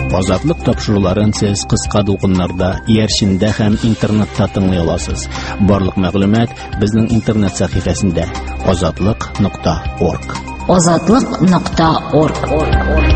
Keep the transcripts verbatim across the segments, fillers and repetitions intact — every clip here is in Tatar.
Азатлык тапшыруларын сез кыска дулкыннарда, иярчиндә һәм интернетта тыңлый аласыз. Барлык мәгълүмат безнең интернет сәхифәсендә азатлык нокта орг. азатлык нокта орг.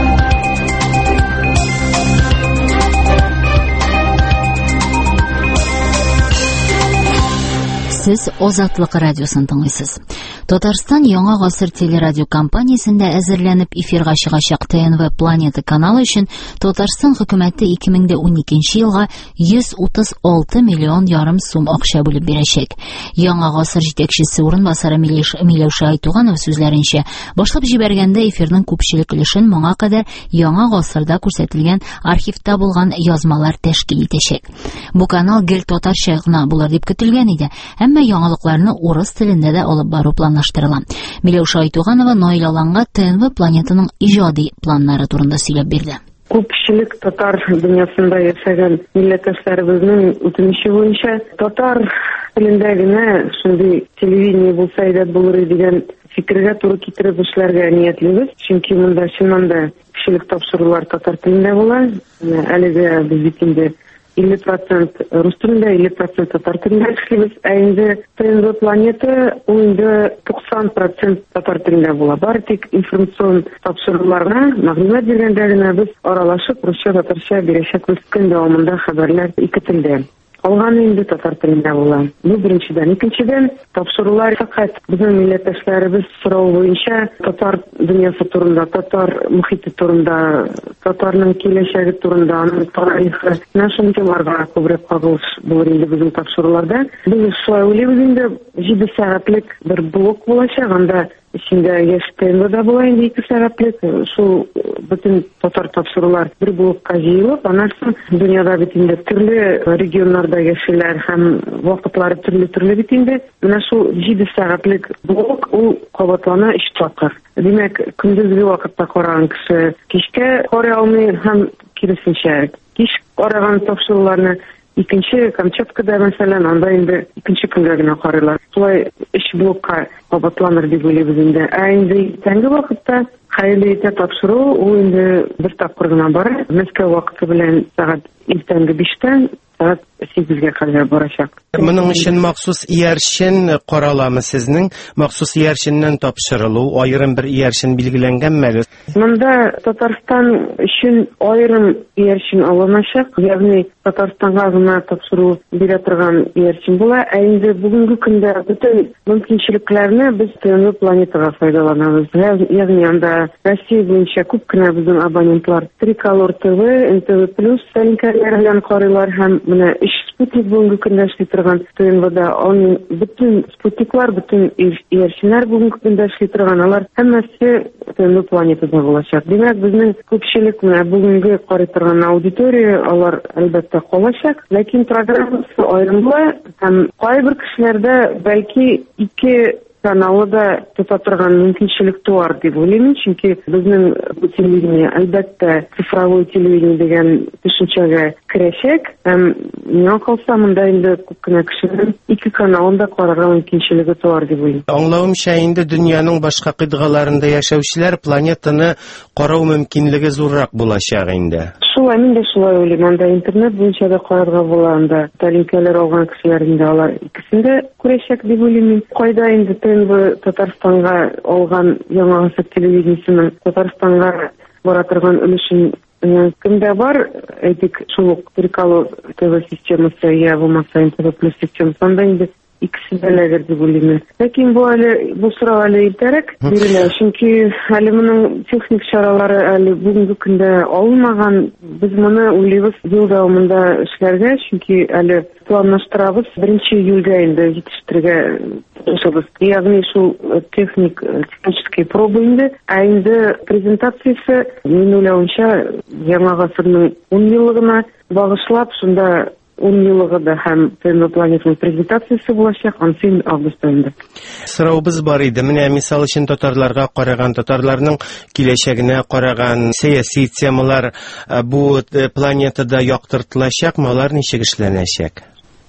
Сез Азатлык радиосын тыңлыйсыз. Татарстан Яңа гасыр телерадио компаниясендә әзерләнеп эфирга чыгачак Т Н В Планета каналы өчен Татарстан хөкүмәте ике мең уникенче елга йөз утыз алты миллион ярым сум акча бүлеп бирәчәк. Яңа гасыр җитәкчесе урынбасары Миләүшә Айтуганова сүзләренчә, башлап җибәргәндә эфирның күпчелек өлешен моңа кадәр Яңа гасырда күрсәтелгән архивта булган язмалар тәшкил итәчәк. Бу канал гел татарча гына булыр дип көтелгән иде, әмма яңалыкларны урыс телендә дә алып бару планлаштырыла. Миләүшә Айтуганова Наил Аланга Т Н В Планетаның иҗади планнары турында сөйләп бирде. Күпчелек татар дөньясында яшәгән милләттәшләребезнең үтенече буенча татар телендә генә шундый телевидение булса әйбәт булыр дигән фикергә туры китереп эшләргә ниятлебез. Чөнки монда чыннан да күпчелек тапшырулар татар телендә була. Әлегә без бит инде илле процент рус телендә, илле процент татар телендә эшлибез. Ә инде Т Н В Планета инде туксан процент татар телендә була. Бары тик информацион тапшыруларга мәгълүмат биргәндә генә без аралашып русча, татарча бирәчәкбез көн дәвамында хәбәрләр ике телдә. Алган инде татар телендә була. Бу беренчедән. Икенчедән, тапшырулар фақат безнең милләттәшләребез сорау буенча татар дөньясы турында, татар мөхите турында, татарның киләчәге турында, аның тарихы, нашын темаларга күбрәк кагылыш булыр инде безнең тапшыруларда. Без шулай уйлыйбыз инде җиде сәгатьлек бер блок булачак, анда içinde yaşlı da була инде ике сәгатьлек. Шул бөтен татар тапшырулар бер блокка җыелып, аннан дөньяда бит инде төрле регионнарда яшиләр һәм вакытлары төрле-төрле бит инде. Менә шул җиде сәгатьлек блок ул кабатлана өч тапкыр. Димәк, көндезге вакытта караган кеше кичкә карый алмый һәм киресенчә. Кич караган тапшыруларны икенче Камчаткада мәсәлән, анда инде икенче көнгә генә карыйлар. Шулай өч блокка кабатланыр дип уйлыйбыз инде. Ә инде тәнге вакытта хәерле итә тапшыру, ул инде бер тапкыр гына бара. Мәскәү вакыты белән сәгать иртәнге биштән сәгать сигезгә кадәр барачак. Моның өчен махсус иярчен караламы сезнең? Махсус иярченнән тапшырылу, аерым бер иярчен билгеләнгәнме? Монда Татарстан өчен аерым иярчен алыначак, ягъни Татарстанга гына тапшыру бирә торган иярчен була. Ә инде бүгенге көндә бөтен мөмкинчелекләрне без Т Н В Планетага файдаланабыз. Ягъни анда Россия буенча күп кенә безнең абонентлар Триколор Т В, Н Т В плюс сәлинкәләр белән карыйлар һәм менә өч спутник бүгенге көндә эшли торган Т Н Вда, аның бөтен спутниклар, бөтен иярченнәр бүгенге көндә эшли торган, алар һәммәсе Т Н В Планетада булачак. Димәк, безнең күпчелек менә бүгенге карый торган аудитория, алар әлбәттә калачак, ләкин программасы аерым була һәм кайбер кешеләрдә бәлки ике каналы да тота торган мөмкинчелек туар дип уйлыйм, чөнки безнең бу телевидение әлбәттә цифровой телевидение дигән төшенчәгә керәчәк. Һәм миңа калса, монда инде күп кенә кешенең ике каналын да карарга мөмкинчелеге туар дип уйлыйм. Аңлавымча, инде дөньяның башка кыйтгаларында яшәүчеләр планетаны карау мөмкинлеге зуррак булачак инде. Шулай, мин дә шулай уйлыйм. Анда интернет буенча да карарга була, анда талинкәләр алган кешеләр инде алар икесен дә күрәчәк дип уйлыйм. Кайда инде Т Н В Татарстанга алган Яңа гасыр телевидениесенең Татарстанга бара торган өлешен кемдә бар, әйтик, шул Триколор Т В системасы я булмаса Н Т В плюс системасы, анда инде икесе дә ләгер дип уйлыйм. Ләкин бу әле бу сорау әле иртәрәк бирелә, чөнки әле моның техник чаралары әле бүгенге көндә алынмаган. Без моны уйлыйбыз ел дәвамында эшләргә, чөнки әле планлаштырабыз беренче июльгә инде җитештерергә тырышабыз. Ягъни шул техник технические пробы инде, ә инде презентациясе мин уйлавымча Яңа гасырның ун еллыгына багышлап, шунда ун еллыгыда һәм Т Н В Планетаның презентациясе булачак, анысы августта инде. Сораубыз бар иде. Менә мисал өчен татарларга караган, татарларның киләчәгенә караган сәяси темалар бу планетада яктыртылачакмы, алар ничек эшләнәчәк?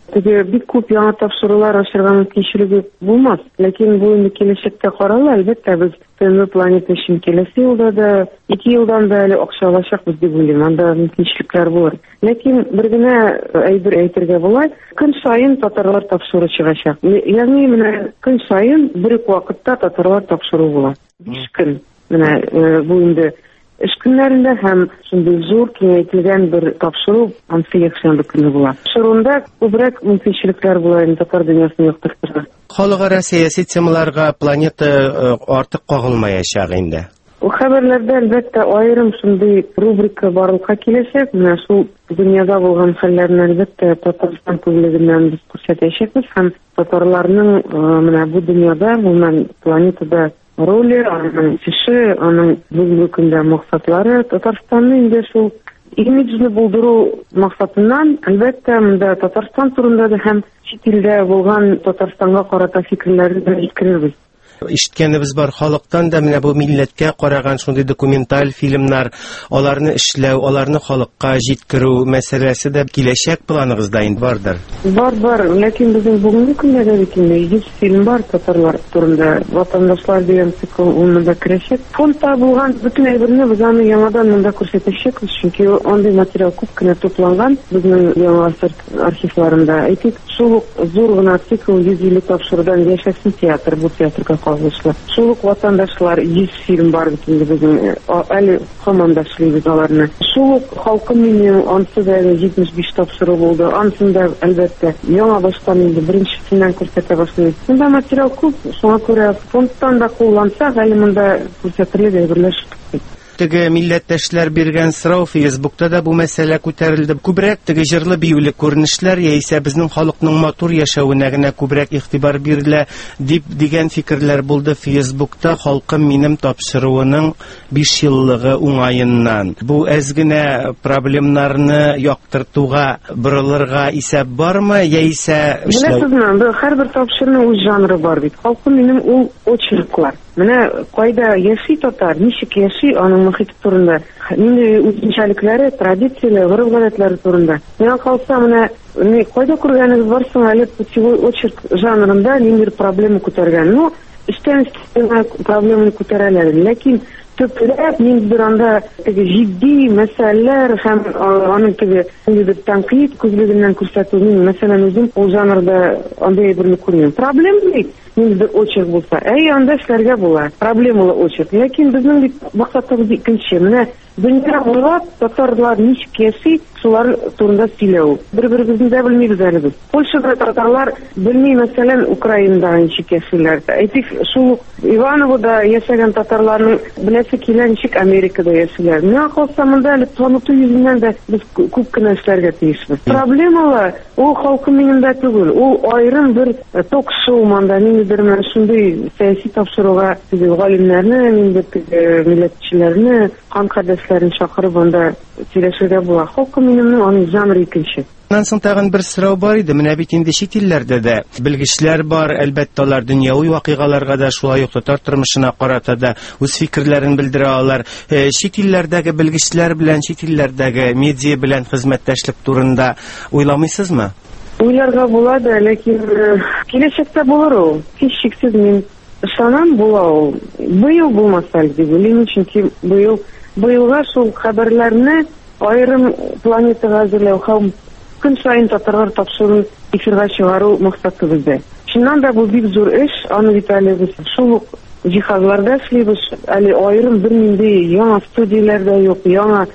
Теге бик күп яңа тапшырулар ачырга мөмкинчелеге булмас. Ләкин бу инде киләчәктә карала, әлбәттә без ТНВ планета өчен киләсе елда да, ике елдан да әле акча алачакбыз дип уйлыйм. Анда мөмкинчелекләр булыр. Ләкин бер генә әйбер әйтергә була, көн саен татарлар тапшыру чыгачак. Ягъни менә көн саен бер үк вакытта татарлар тапшыру була. биш көн. Менә бу инде эш көннәрендә һәм шундый зур киңәйтелгән бер тапшыру ансы якшәмбе көне була. Шурында күбрәк мөмкинчелекләр була инде татар дөньясын яктыртырга. Халыкара сәяси темаларга планета артык кагылмаячак инде. У хәбәрләрдә әлбәттә аерым шундый рубрика барлыкка киләчәк. Менә шул дөньяда булган хәлләрне әлбәттә Татарстан күллегеннән без күрсәтәчәкбез һәм татарларның менә бу дөньяда, булган планетада роли, аның кеше, аның бүгенге көндә максатлары, Татарстанны инде шул имиджны булдыру максатыннан, әлбәттә, монда Татарстан турында да һәм чит илдә булган Татарстанга карата фикерләрне дә җиткерәбез. Ишеткәнебез бар, халыктан да менә бу милләткә караган шундый документаль фильмнар, аларны эшләү, аларны халыкка җиткерү мәсьәләсе дә киләчәк планыгызда инде бардыр. Бар, бар, ләкин безнең бүгенге көндә дә бит инде йөз фильм бар татарлар турында, ватандашлар дигән цикл монда керәчәк. Фондта булган бөтен әйберне без аны яңадан монда күрсәтәчәкбез, чөнки андый материал күп кенә тупланган безнең яңа архивларында. Әйтик, шул зур гына цикл йөз илле тапшырудан яшәсен театр, бу театрга калгышлы. Шул ук ватандашлар йөз фильм бар бит инде безнең, әле һаман да эшлибез аларны. Шул ук халкым минем ансы да җитмеш биш тапшыру булды. Ансында әлбәттә яңа баштан инде беренчесеннән күрсәтә башлый. Монда материал күп, шуңа күрә фондтан да кулланса, әле монда күрсәтергә әйберләшеп. Теге милләттәшләр биргән сорау Фейсбукта да бу мәсьәлә күтәрелде. Күбрәк теге җырлы биюле күренешләр яисә безнең халыкның матур яшәвенә генә күбрәк игътибар бирелә дип дигән фикерләр булды Фейсбукта халкым минем тапшыруының биш еллыгы уңаеннан. Бу әз генә проблемнарны яктыртуга, борылырга исәп бармы яисә Беләсезме, һәрбер тапшыруның үз жанры бар бит. Халкым минем ул очерклар. Менә кайда яши татар, ничек яши, аның мөхите турында, нинди үзенчәлекләре, традицияләре, гореф-гадәтләре турында. Миңа калса, менә ни кайда күргәнегез барсын, әле путевой очерк жанрында ниндидер проблема күтәргән. Ну, эштән өстенә проблеманы күтәрәләр, ләкин төпләп ниндидер анда теге җитди мәсьәләләр һәм аның теге ниндидер тәнкыйть күзлегеннән күрсәтү, мин мәсәлән үзем ул жанрда андай берне күрмим. Проблема юк. Ниндидер очерк булса, әй анда эшләргә була. Проблемалы очерк. Ләкин безнең бит максатыбыз икенче. Менә дөнья буйлап татарлар ничек яши, шулар турында сөйләү. Бер-беребезне дә белмибез әле без. Польшада татарлар белми, мәсәлән, Украинада ничек яшиләр. Әйтик, шул Ивановода яшәгән татарларның беләсе килә ничек Америкада яшиләр. Миңа калса, монда әле таныту йөзеннән дә без күп кенә эшләргә тиешбез. Проблемалы ул халкым минем дә түгел. Ул аерым бер ток-шоу монда ниндидер менә шундый сәяси тапшыруга теге галимнәрне, ниндидер милләтчеләрне, кан-кардәшләрен чакырып анда сөйләшергә була. Халкым минемнең аның жанры икенче. Аннан соң тагын бер сорау бар иде. Менә бит инде чит илләрдә дә белгечләр бар, әлбәттә алар дөньяви вакыйгаларга да шулай ук татар тормышына карата да үз фикерләрен белдерә алар. Чит илләрдәге белгечләр белән, чит илләрдәге медиа белән хезмәттәшлек турында уйламыйсызмы? Уйларга була да, ләкин киләчәктә булыр ул. Һичшиксез мин ышанам, була ул. Быел булмаса дип уйлыйм, чөнки быел быелга шул хәбәрләрне аерым планетага әзерләү һәм көн сайын татарлар тапшыру эфирга чыгару максаты бездә. Чыннан да бу бик зур эш, аны бит әле без шул җиһазларда эшлибез, әле аерым бер нинди яңа студияләр дә юк, яңа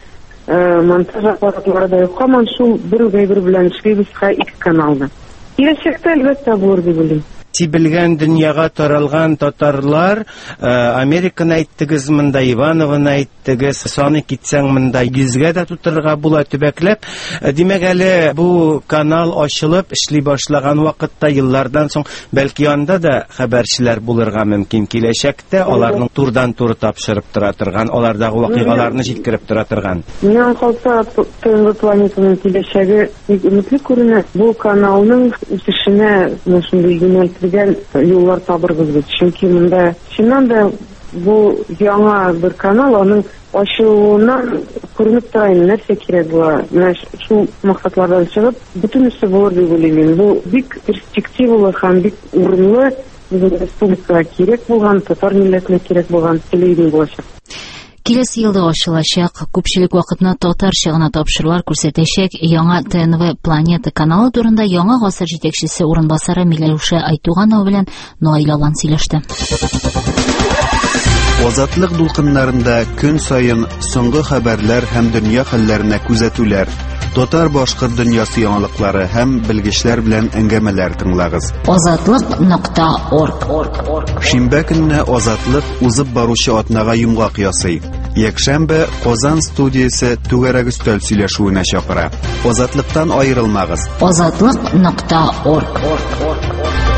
монтаж аппаратлары да юк. Һаман шул бер гайбер белән эшлибез һәр ике каналда. Киләчәктә әлбәттә булыр дип уйлыйм. Тибелгән дөньяга таралган татарлар, Американы әйттегез, монда Ивановны әйттегез, саны китсәң монда йөзгә дә тутырырга була төбәкләп. Димәк, әле бу канал ачылып эшли башлаган вакытта, еллардан соң, бәлки анда да хәбәрчеләр булырга мөмкин киләчәктә, аларның турдан-тур тапшырып тора торган, алардагы вакыйгаларны җиткереп тора торган. Миңа калса, ТНВ планетаның киләчәге бик өметле күренә. Бу каналның үсешенә шундый юнәлтелгән юллар табырбыз бит. Чөнки монда чыннан да бу яңа бер канал, аның ачылуынан күренеп тора инде нәрсә кирәк була. Менә шул максатлардан чыгып, бөтенесе булыр дип уйлыйм. Бу бик перспективалы һәм бик урынлы, безнең республикага кирәк булган, татар милләтенә кирәк булган телевидение булачак. Киләсе елда ачылачак, күпчелек вакытны татарча гына тапшырулар күрсәтәчәк яңа Т Н В Планета каналы турында яңа гасыр җитәкчесе урынбасары Миләүшә Айтуганова белән Наил Алан сөйләште. Азатлык дулкыннарында көн саен соңгы хәбәрләр һәм дөнья хәлләренә күзәтүләр, татар-башкорт дөньясы яңалыклары һәм белгечләр белән әңгәмәләр тыңлагыз. азатлык нокта орг. Шимбә көнне Азатлык узып баручы атнага йомгак ясый. Якшәмбе Казан студиясе түгәрәк өстәл сөйләшүенә чакыра. Азатлыктан аерылмагыз. азатлык нокта орг.